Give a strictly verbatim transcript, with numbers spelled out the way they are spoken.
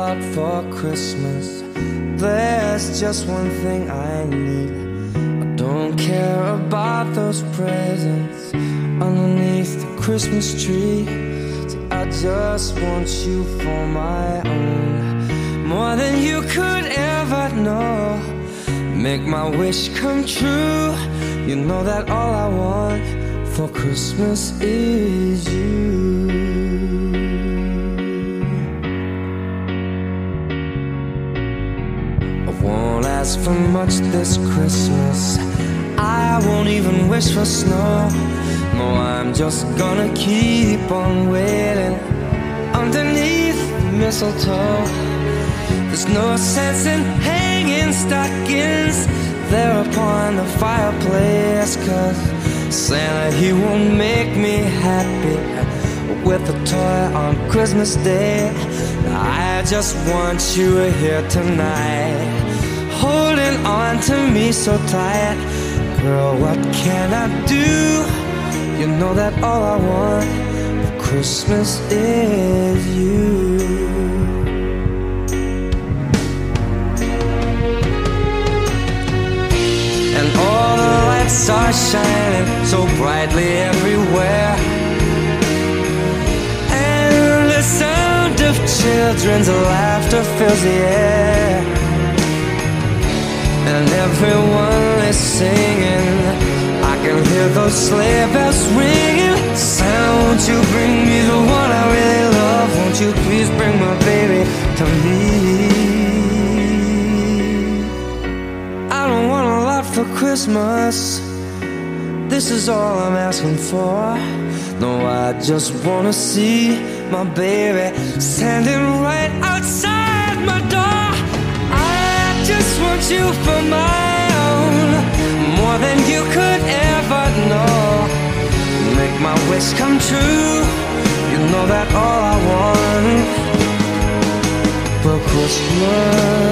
lot for Christmas. There's just one thing I need. I don't care about those presents underneath the Christmas tree. See, I just want you for my own, more than you could ever know. Make my wish come true. You know that all I want for Christmas is you. I won't ask for much this Christmas. I won't even wish for snow. No, I'm just gonna keep on waiting underneath the mistletoe. There's no sense in hanging stockings there upon the fireplace, 'cause Santa, he won't make me happy with a toy on Christmas Day. I just want you here tonight, holding on to me so tight. Girl, what can I do? You know that all I want for Christmas is you. And all the lights are shining so brightly everywhere, and the sound of children's laughter fills the air, and everyone is singing. I can hear those sleigh bells ringing. Santa, won't you bring me the one I really love? Won't you please bring my baby to me? I don't want a lot for Christmas. This is all I'm asking for. No, I just wanna see my baby standing right outside my door. I just want you for my own, more than you could ever know. Make my wish come true. You know that all I want for Christmas